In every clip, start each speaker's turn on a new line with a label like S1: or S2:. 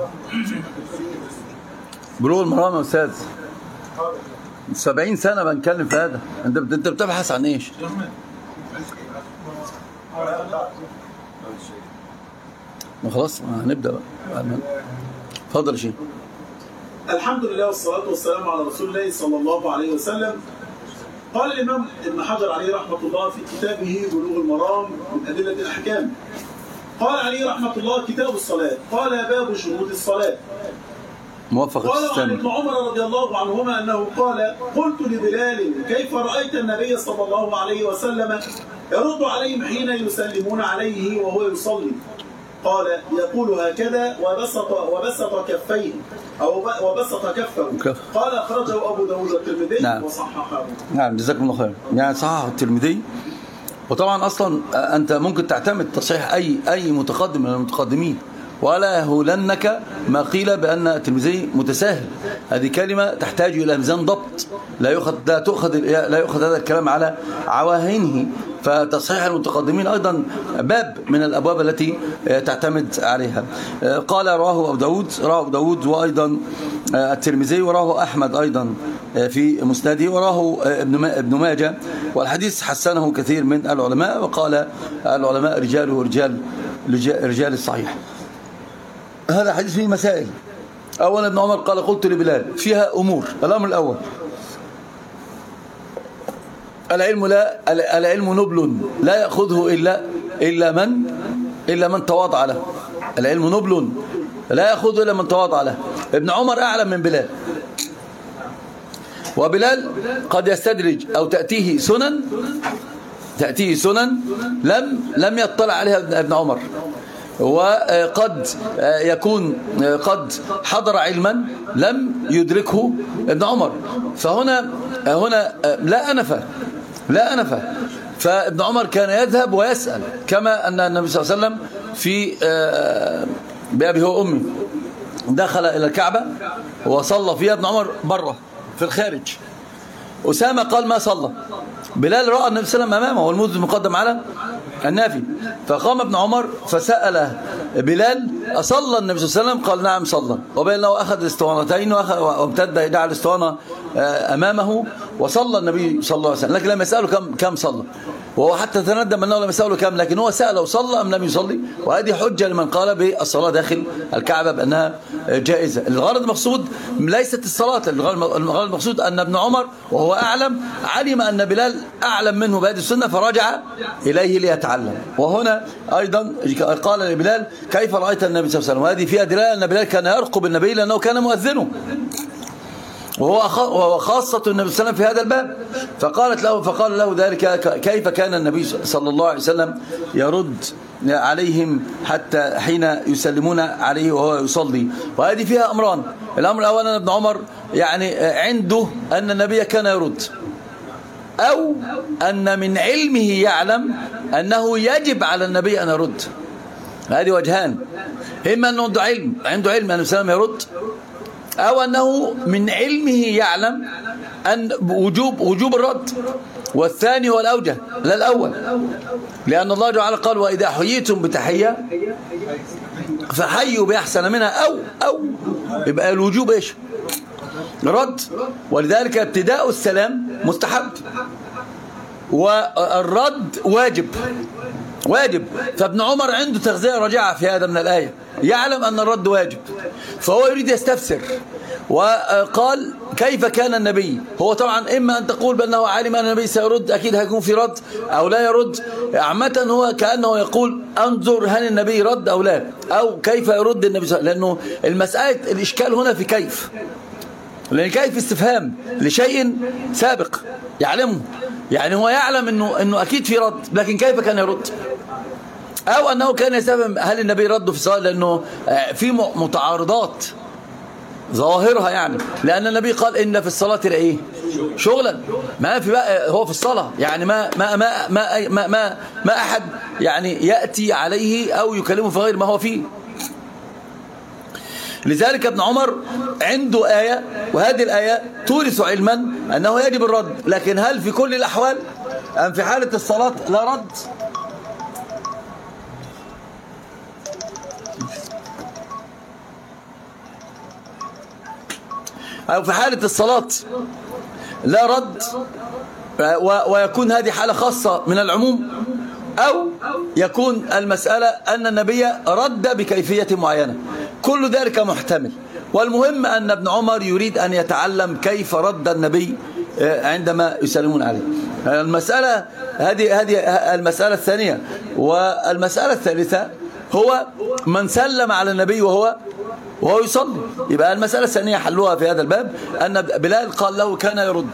S1: بلوغ المرام يا أستاذ 70 سنة بنتكلم في هذا. أنت بتبحث عن إيش؟ ما خلاص هنبدأ بقى. اتفضل يا شيخ.
S2: الحمد لله والصلاة والسلام على رسول الله صلى الله عليه وسلم. قال الإمام ابن حجر عليه رحمة الله في كتابه بلوغ المرام من أدلة الأحكام، قال عليه رحمة الله كتاب الصلاة، قال باب شروط الصلاة.
S1: موفق
S2: قال عن
S1: السلام.
S2: ابن عمر رضي الله عنهما أنه قال: قلت لبلال: كيف رأيت النبي صلى الله عليه وسلم يرد عليهم حين يسلمون عليه وهو يصلي؟ قال: يقول هكذا وبسط كفيه أو وبسط كفه. قال: أخرجه أبو داود الترمذي. نعم. وصححه.
S1: نعم جزاكم الله خير. يعني صححه الترمذي. وطبعا أصلا أنت ممكن تعتمد تصحيح أي متقدم من المتقدمين، ولا يهولنك ما قيل بأن الترمذي متساهل. هذه كلمة تحتاج إلى ميزان ضبط، لا يؤخذ هذا الكلام على عواهنه. فتصحيح المتقدمين أيضا باب من الأبواب التي تعتمد عليها. قال رواه أبو داود وأيضا الترمذي، وراه أحمد أيضا في مسنده، وراه ابن ماجه، والحديث حسنه كثير من العلماء، وقال العلماء رجاله رجال الصحيح. هذا حديث فيه مسائل. أولا ابن عمر قال: قلت لبلال، فيها أمور. الأمر الأول: العلم نبل لا يأخذه إلا من تواضع له. العلم نبل لا يأخذه إلا من تواضع له. ابن عمر أعلم من بلال، وبلال قد يستدرج أو تأتيه سنن لم يطلع عليها ابن عمر، وقد يكون قد حضر علما لم يدركه ابن عمر. فهنا لا أنفة. فابن عمر كان يذهب ويسأل، كما أن النبي صلى الله عليه وسلم في بأبي هو أمي دخل إلى الكعبة وصلى فيها، ابن عمر بره في الخارج. أسامة قال: ما صلى. بلال رأى النبي صلى الله عليه وسلم أمامه، والمذ مقدم على النافي. فقام ابن عمر فسأل بلال: أصلى النبي صلى الله عليه وسلم؟ قال: نعم صلى. وبين أنه أخذ الاسطوانتين وامتد يدعى الاسطوانة أمامه، وصلى النبي صلى الله عليه وسلم، لكن لم يسأله كم صلى، وهو حتى تندم أنه لم يسأله كم، لكن هو سأله صلى أم لم يصلي. وهذه حجة لمن قال بالصلاة داخل الكعبة بأنها جائزة. الغرض المقصود ليست الصلاة، الغرض المقصود أن ابن عمر وهو أعلم علم أن بلال أعلم منه بهذه السنة، فرجع إليه ليتعلم. وهنا أيضا قال لبلال: كيف رأيت النبي صلى الله عليه وسلم؟ وهذه فيها دلالة أن بلال كان يرقب النبي لأنه كان مؤذنه، وهو خاصة النبي صلى الله عليه وسلم في هذا الباب. فقال له ذلك: كيف كان النبي صلى الله عليه وسلم يرد عليهم حتى حين يسلمون عليه وهو يصلي. وهذه فيها أمران. الأمر الأول أن ابن عمر يعني عنده أن النبي كان يرد، أو أن من علمه يعلم أنه يجب على النبي أن يرد. هذه وجهان: إما أنه عنده علم أن السلام يرد، أو أنه من علمه يعلم أن وجوب الرد. والثاني هو الأوجه لا الأول، لأن الله تعالى قال: وإذا حييتم بتحية فحيوا بأحسن منها أو يبقى الوجوب إيش؟ رد. ولذلك ابتداء السلام مستحب، والرد واجب. فابن عمر عنده تغذية راجعة في هذا من الآية، يعلم أن الرد واجب، فهو يريد يستفسر. وقال: كيف كان النبي؟ هو طبعا إما أن تقول بأنه عالم أن النبي سيرد، أكيد هيكون في رد، أو لا يرد. عامة هو كأنه يقول: أنظر هل النبي رد أو لا، أو كيف يرد النبي لأنه المسألة الإشكال هنا في كيف، لأن كيف استفهام لشيء سابق يعلمه. يعني هو يعلم أنه أكيد في رد، لكن كيف كان يرد؟ أو أنه كان يستفهم هل النبي رد في الصلاة، لأنه في متعارضات ظاهرها، يعني لأن النبي قال: إن في الصلاة لإيه؟ شغلا. ما في بقى هو في الصلاة، يعني ما أحد يعني يأتي عليه أو يكلمه في غير ما هو فيه. لذلك ابن عمر عنده آية، وهذه الآية تورث علما أنه يجب الرد، لكن هل في كل الأحوال أم في حالة الصلاة لا رد؟ أو في حالة الصلاة لا رد ويكون هذه حالة خاصة من العموم، أو يكون المسألة أن النبي رد بكيفية معينة، كل ذلك محتمل. والمهم أن ابن عمر يريد أن يتعلم كيف رد النبي عندما يسلمون عليه. المسألة هذه المسألة الثانية. والمسألة الثالثة هو من سلم على النبي وهو يصلي. يبقى المسألة الثانية حلوها في هذا الباب أن بلال قال له كان يرد،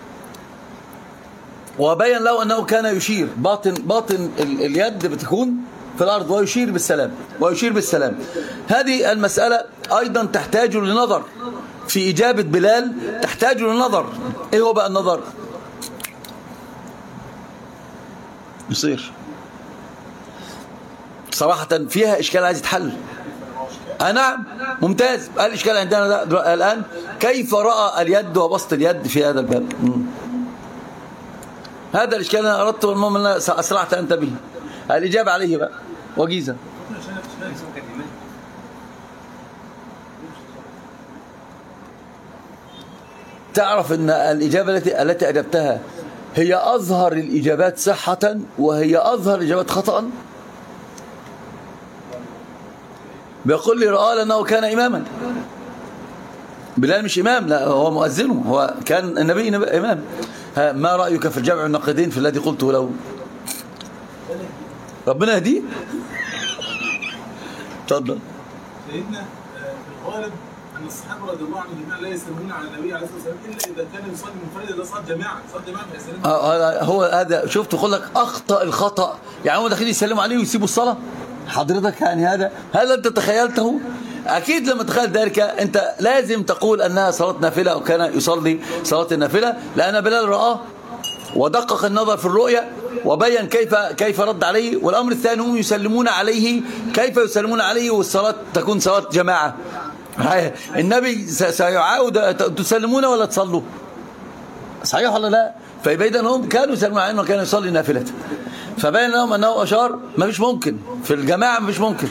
S1: وبين له أنه كان يشير، باطن اليد بتكون في الأرض ويشير بالسلام. هذه المسألة أيضا تحتاج لنظر في إجابة بلال، تحتاج لنظر. إيه هو بقى النظر؟ يصير صراحة فيها إشكال عايز يتحل. نعم ممتاز. الإشكال عندنا الآن كيف رأى اليد وبسط اليد في هذا الباب. هذا الإشكال أنا أردت، والمهم أنا أسرعت أنت به. الإجابة عليه بقى وجيزة. تعرف أن الإجابة التي أجبتها هي أظهر الإجابات صحة وهي أظهر الإجابات خطأ. بيقول لي رأى لأنه كان إماما. بلال مش إمام، لا هو مؤذنه، هو كان النبي إمام. ما رأيك في الجمع النقدين في الذي قلته له؟ ربنا يهديه. تفضل.
S3: سيدنا في الغالب أن الصحابة رضي الله عنهم جميعا لا يسلمون على النبي عليه الصلاة والسلام إلا إذا كان يصلي منفردا، لا صلاة جماعة فيسلمون.
S1: هو هذا شفت أقول لك أخطأ الخطأ، يعني هم داخلين يسلموا عليه ويسيبوا الصلاة. حضرتك يعني هذا أنت تخيلته؟ أكيد لما تخيل ذلك أنت لازم تقول أنها صلاة نافلة أو كان يصلي صلاة النافلة، لأن بلال رآه ودقق النظر في الرؤية وبين كيف رد عليه. والأمر الثاني هم يسلمون عليه، كيف يسلمون عليه والصلاة تكون صلاة جماعة. النبي سيعاود تسلمون ولا تصلوا؟ صحيح ولا لا؟ فبين هم كانوا يسلمون عليه أنه كان يصلي نافلة، فبين لهم أنه أشار. ما فيش ممكن في الجماعة، ما فيش ممكن.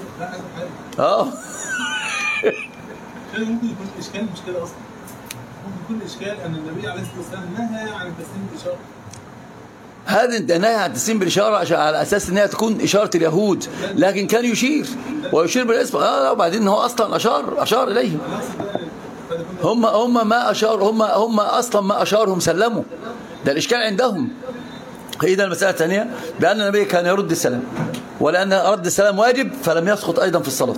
S3: ممكن يكون إشكال مش كده أصلا. ممكن يكون إشكال أن النبي عليه الصلاة والسلام نهى عن تسليم الإشارة.
S1: هذا نهى عن تسليم بالإشارة على أساس أنها تكون إشارة اليهود، لكن كان يشير ويشير بالاسم. وبعدين هو أصلا أشار إليهم. هم ما أشار، هم أصلا ما أشارهم سلموا. ده الإشكال عندهم. إذا المسألة الثانية بأن النبي كان يرد السلام، ولأن رد السلام واجب فلم يسقط أيضا في الصلاة.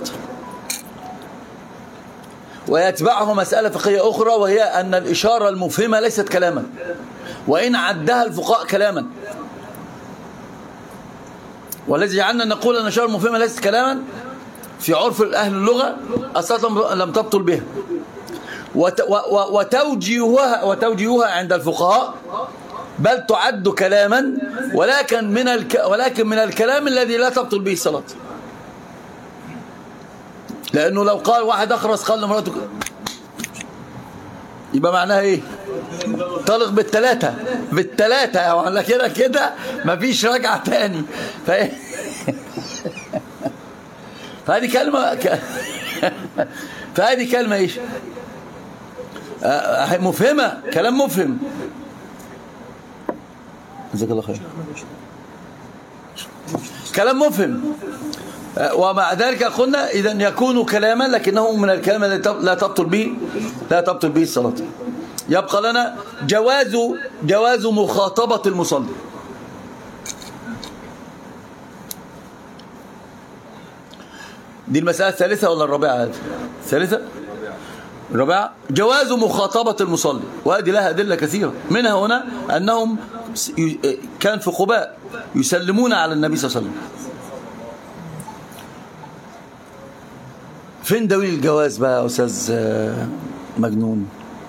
S1: ويتبعه مسألة فقهية أخرى، وهي أن الإشارة المفهمة ليست كلاما، وإن عدها الفقهاء كلاما. والذي جعلنا نقول أن الإشارة المفهمة ليست كلاما في عرف أهل اللغة أصلا لم تبطل بها، وتوجيهها عند الفقهاء بل تعد كلاما، ولكن من الكلام الذي لا تبطل به الصلاة. لأنه لو قال واحد أخرس قال لمراته يبقى معناها إيه؟ طلق بالثلاثة ولا كده مفيش رجعة تاني. فهذه كلمة إيش؟ مفهمة، كلام مفهم. جزاك الله خير. كلام مفهم. ومع ذلك قلنا إذا يكون كلاما لكنه من الكلام الذي لا تبطل به الصلاة. يبقى لنا جواز مخاطبة المصلي. دي المسألة الثالثة ولا الرابعة؟ الثالثة. الرابعة جواز مخاطبة المصلي، وهذه لها أدلة كثيرة. منها هنا أنهم كان في قباء يسلمون على النبي صلى الله عليه وسلم. فين دليل الجواز بقى يا أستاذ مجنون؟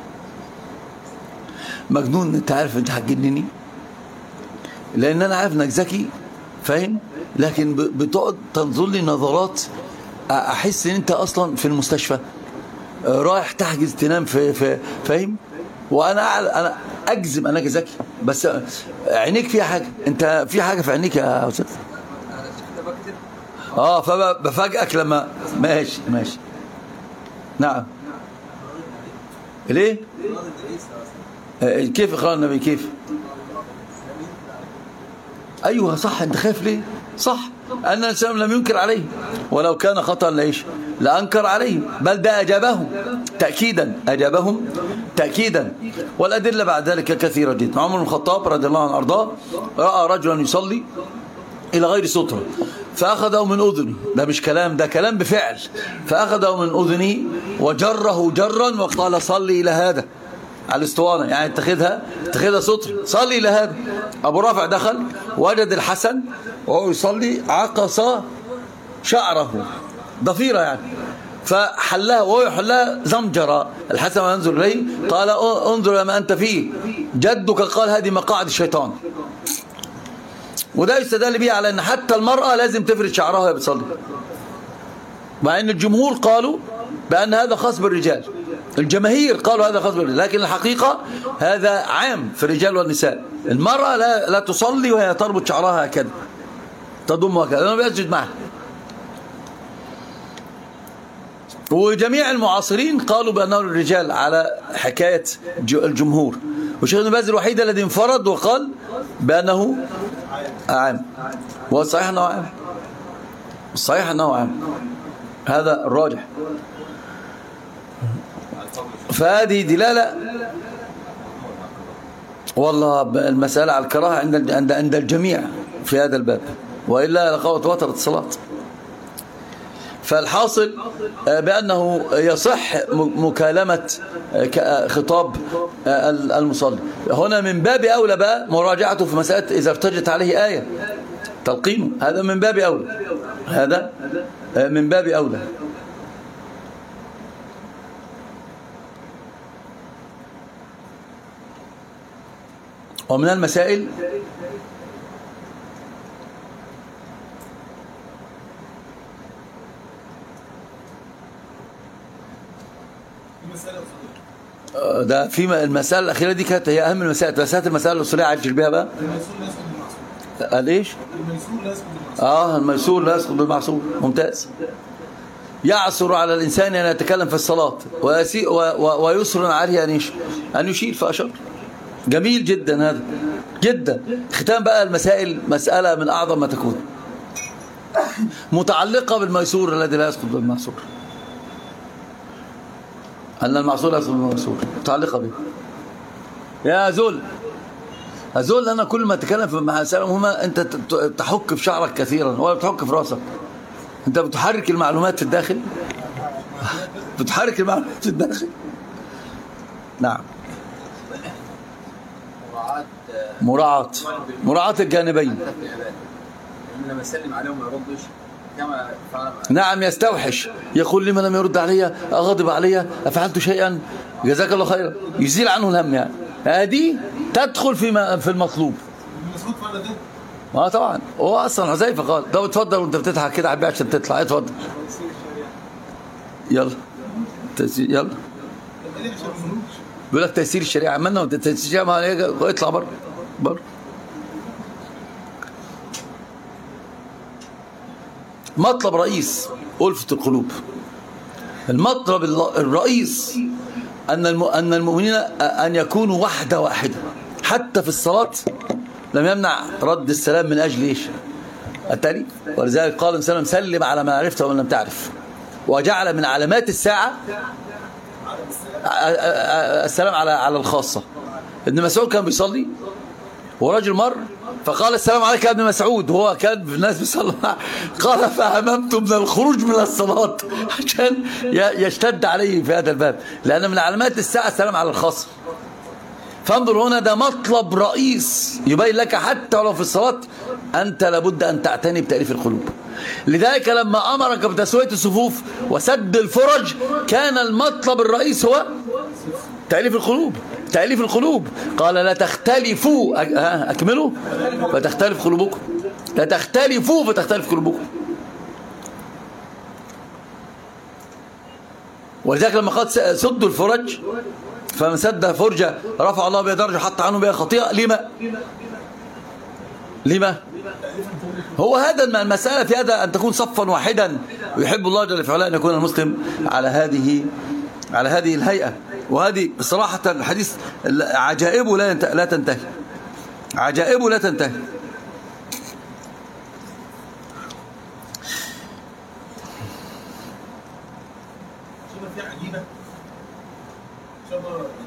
S1: انت عارف انت هتجنني، لان انا عارف انك ذكي فاهم، لكن بتقعد تنظر لي نظرات احس ان انت اصلا في المستشفى رايح تحجز تنام في فاهم، وانا اجزم انك ذكي، بس عينيك فيها حاجه، انت في حاجه في عينيك يا استاذ. فبفاجئك لما ماشي. نعم ليه؟ كيف إقرار النبي كيف؟ أيوة صح. أنت خايف ليه؟ صح أن الإنسان لم ينكر عليه، ولو كان خطأ ليش لأنكر عليه، بل ده أجابهم تأكيدا، أجابهم تأكيدا. والأدلة بعد ذلك كثيرة جدا. عمر بن الخطاب رضي الله عنه أرضاه رأى رجلا يصلي إلى غير سترة فأخذه من أذنه، ده مش كلام، ده كلام بفعل، فأخذه من أذنه وجره جرا وقال صلي إلى هذا على الاسطوانة، يعني اتخذها ستر، صلي إلى هذا. أبو رافع دخل وجد الحسن وهو يصلي عقص شعره ضفيرة يعني، فحلها وهو يحلها زمجرة. الحسن ينظر إليه قال انظر ما أنت فيه، جدك قال هذه مقاعد الشيطان. وده يستدل به على أن حتى المرأة لازم تفرد شعرها وهي بتصلي، مع أن الجمهور قالوا بأن هذا خاص بالرجال، الجماهير قالوا هذا خاص بالرجال، لكن الحقيقة هذا عام في الرجال والنساء. المرأة لا تصلي وهي تربط شعرها هكذا، تضم هكذا، لأنه بيسجد معها. وجميع المعاصرين قالوا بأنه الرجال على حكاية الجمهور، والشيخ ابن باز الوحيد الذي انفرد وقال بأنه عام، والصحيح أنه عام، الصحيح أنه عام، هذا الراجح. فهذه دلالة، والله المسألة على الكراهة عند الجميع في هذا الباب، وإلا لقوت وترت الصلاة. فالحاصل بأنه يصح مكالمة خطاب المصلي. هنا من باب أولى بقى مراجعته في مسألة إذا ارتجت عليه آية تلقينه، هذا من باب أولى، هذا من باب أولى. ومن المسائل ده في المسألة الأخيرة دي كانت هي أهم المسائل، المسائل الأصولية عاجل بها بقى. قال إيش؟ الميسور لا يسقط بالمعصور. ممتاز. يعصر على الإنسان أن يتكلم في الصلاة ويسر عليه أن يشير فأشار. جميل جدا هذا جدا. ختام بقى المسائل مسألة من أعظم ما تكون، متعلقة بالميسور الذي لا يسقط بالمعصور، أن المعصور لا يسقط بالميسور، متعلقة به. يا زول أنا كل ما أتكلم في مسألة مهمة أنت تحك في شعرك كثيرا ولا بتحك في رأسك، أنت بتحرك المعلومات في الداخل، بتحرك المعلومات في الداخل. نعم. مراعاة الجانبين.
S4: لما يسلم عليهم ما يردش كما فعل.
S1: نعم يستوحش، يقول لما لم يرد علي أغضب علي أفعلت شيئا جزاك الله خيرا، يزيل عنه الهم يعني. هذه تدخل في المطلوب. طبعا هو أصلا حذيفة قال طب اتفضل وانت بتضحك كده حبيبي عشان تطلع، اتفضل يلا يلا. بيقول لك تيسير الشريعة، عملنا تيسير الشريعة، اطلع بره. مطلب رئيس ألفة القلوب، المطلب الرئيس أن المؤمنين أن يكونوا وحدة واحدة، حتى في الصلاة لم يمنع رد السلام من أجل إيش؟ التاني. ولذلك قال سلم سلم على من عرفت ومن لم تعرف، وجعل من علامات الساعة السلام على الخاصة. ابن مسعود كان بيصلي ورجل مر فقال السلام عليك يا ابن مسعود، وهو كان الناس بيصلوا، قال فهممت من الخروج من الصلاة عشان يشتد عليه في هذا الباب، لأن من علامات الساعة السلام على الخاصة. فانظر هنا ده مطلب رئيس يبين لك حتى ولو في الصلاة أنت لابد أن تعتني بتأليف القلوب. لذلك لما أمرك بتسوية الصفوف وسد الفرج كان المطلب الرئيس هو تأليف القلوب. قال لا تختلفوا، أكملوا، فتختلف قلوبكم، لا تختلفوا فتختلف قلوبكم. ولذلك لما قال سدوا الفرج فمن سد فرجة رفع الله بها درجة حتى عنه بها خطيئة. لما هو هذا المسألة في هذا أن تكون صفا واحدا، ويحب الله جل وعلا أن يكون المسلم على هذه الهيئة. وهذه بصراحة الحديث عجائبه لا تنتهي، عجائبه لا تنتهي.
S3: شبه فيها عجيبة، شبه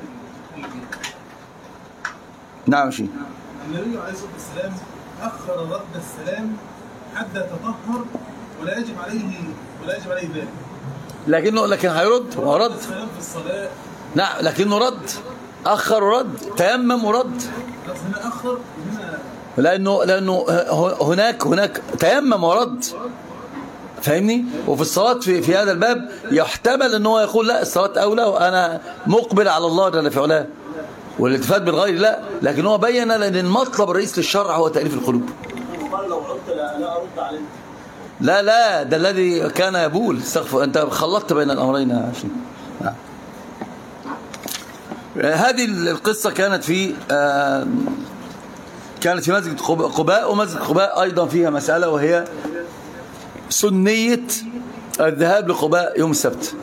S1: نعم شيء.
S3: النبي عليه الصلاة والسلام أخر رد السلام حتى تطهر ولا يجب عليه ذلك.
S1: لكن هيرد ورد
S3: السلام في الصلاة.
S1: نعم لكنه رد، أخر ورد، تيمم ورد.
S3: هنا أخر هنا
S1: لأنه هناك تيمم ورد، فاهمني؟ وفي الصلاة في هذا الباب يحتمل أنه يقول لا الصلاة أولى وأنا مقبل على الله جل في علاه، والالتفات بالغير لا، لكن هو بين لأن المطلب الرئيس للشرع هو تأليف القلوب.
S2: قال لو عدت لا أرد عليك.
S1: لا ده الذي كان يبول. استغفر، أنت خلطت بين الأمرين يا شيخ. هذه القصة كانت في مسجد قباء، ومسجد قباء أيضا فيها مسألة وهي سنية الذهاب لقباء يوم السبت.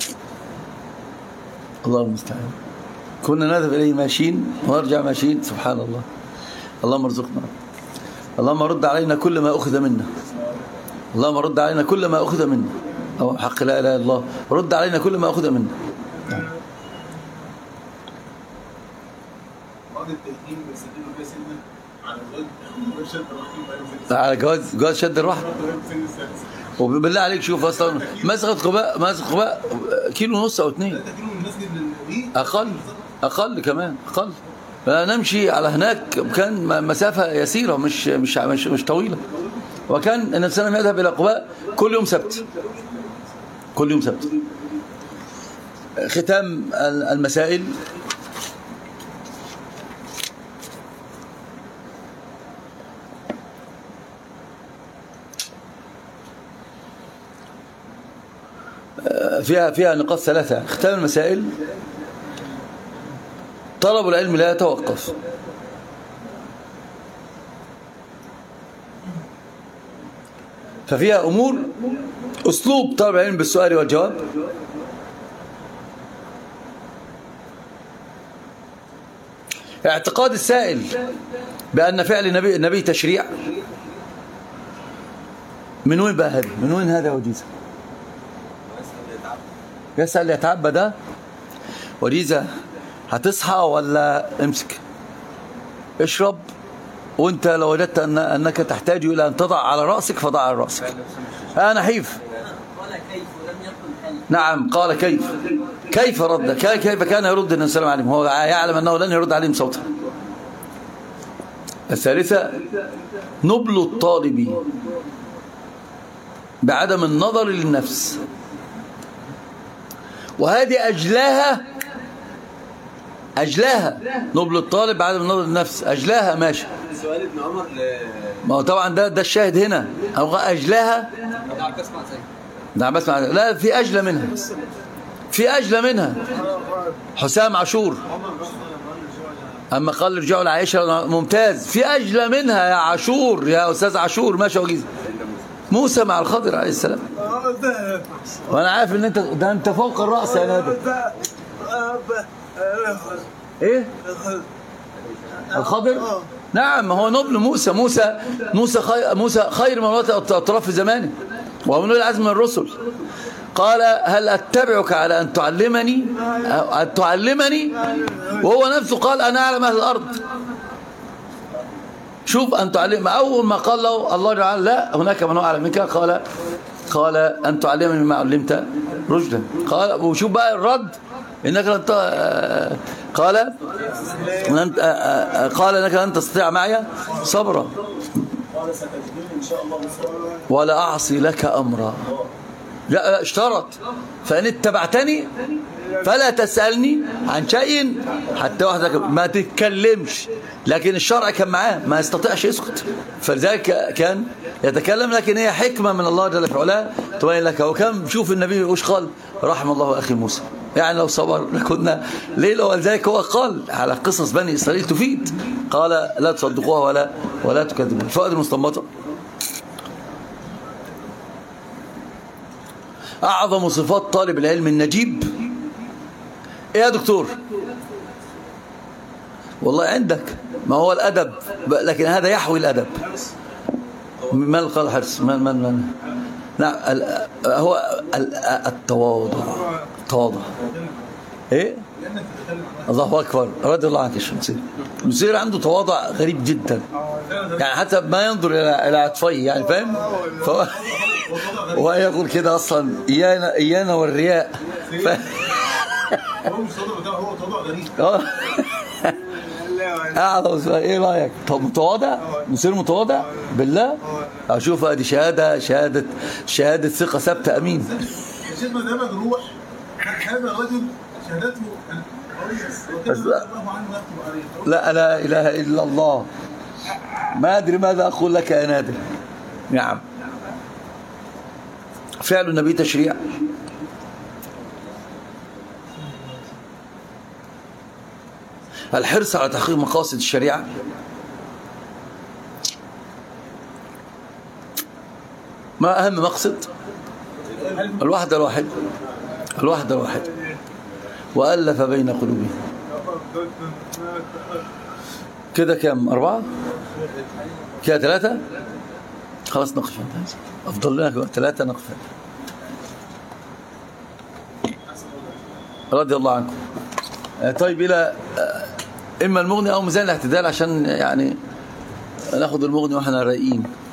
S1: الله المستعان. كنا نذهب إليه ماشيين ونرجع ماشيين، سبحان الله. اللهم ارزقنا، اللهم رد علينا كل ما أخذ منا، اللهم رد علينا كل ما أخذ منا، أو حق لا إله إلا الله، رد علينا كل ما أخذ منا.
S3: بعض التأكيد بيسجلوا فيها سنة على شد الرحم،
S1: على جواز شد الرحم. وبالله عليك شوف اصلا مسجد قباء كيلو ونص او 2 اقل كمان اقل. نمشي على هناك كان مسافه يسيره مش طويله. وكان النبي صلى الله عليه وسلم يذهب الى قباء كل يوم سبت. ختام المسائل. فيها نقاط 3. ختام المسائل: طلب العلم لا يتوقف، ففيها أمور أسلوب طلب العلم بالسؤال والجواب، اعتقاد السائل بأن فعل النبي تشريع. من وين بقى هذا؟ من وين هذا وجيزة؟ يسأل يتعبى ده وجيزة. هتصحى ولا امسك اشرب، وانت لو وجدت انك تحتاج الى ان تضع على رأسك فضع على رأسك. نحيف.
S5: قال كيف ولم يقل هل.
S1: نعم قال كيف رد، كيف كان يرد النبي صلى الله عليه وسلم، هو يعلم انه لن يرد عليهم صوتا. 3: نبل الطالب بعدم النظر للنفس، وهذه أجلاها نبل الطالب بعدم النظر للنفس، أجلاها. ماشي.
S4: سؤال ابن عمر
S1: ما هو طبعا ده الشاهد هنا. أجلاها. نعم بسمع. لا، في أجلى منها، حسام عاشور أما قال رجعوا لعائشة ممتاز. في أجلى منها يا عاشور، يا أستاذ عاشور. ماشي وجيز. موسى مع الخضر عليه السلام. وانا عارف ان انت فوق الرأس يا نادر. ايه الخضر؟ نعم، هو نبل موسى خير من اطراف في زمانه، وهو من العزم من الرسل. قال: هل اتبعك على ان تعلمني وهو نفسه قال: انا اعلم اهل الارض. شوف، أن تعلم. أول ما قال له الله تعالى: لا، هناك من هو أعلم منك، قال: أن تعلمني مما علمت رشدا. قال، وشوف بقى الرد: إنك لن قال إنك لن تستطيع معي صبرا ولا أعصي لك أمرا. لا، اشترط: فإن اتبعتني فلا تسألني عن شيء حتى وحدك، ما تتكلمش. لكن الشرع كان معاه ما يستطيعش يسكت، فلذلك كان يتكلم. لكن هي حكمة من الله جل في علاه تبين لك. وكم شوف النبي وش قال: رحم الله أخي موسى. يعني لو صبر لكنا ليلة. ولذلك هو قال على قصص بني إسرائيل تفيد. قال: لا تصدقوها ولا تكذبوها. الفوائد المستنبطة: أعظم صفات طالب العلم النجيب ايه يا دكتور؟ والله عندك، ما هو الأدب، لكن هذا يحوي الأدب. من قال حرص؟ من نعم، هو التواضع. التواضع ايه؟ الله اكبر، رضي الله عنك. الشمسير المسير عنده تواضع غريب جدا، يعني حتى ما ينظر الى عطفيه، يعني فاهم؟ هو يقول كده اصلا ايانا والرياء.
S3: هو مش تواضع بتاعه، هو تواضع غريب.
S1: اعظم. ايه رايك؟ طب متواضع، مسير متواضع بالله. اشوف ادي شهاده ثقه ثابته امين.
S3: الشيخ ما ده مجروح، هذا الرجل شهادته كويس،
S1: لا اله الا الله. ما ادري ماذا اقول لك يا نادر. نعم، فعل النبي تشريع. الحرص على تحقيق مقاصد الشريعة. ما أهم مقصد؟ الوحدة الواحد وألف بين قلوبهم. كده كم؟ 4 كده 3. خلاص نقف. أفضل لنا 3 نقف. رضي الله عنكم. طيب إلى إما المغني أو ميزان الاعتدال، عشان يعني ناخد المغني وإحنا رايقين.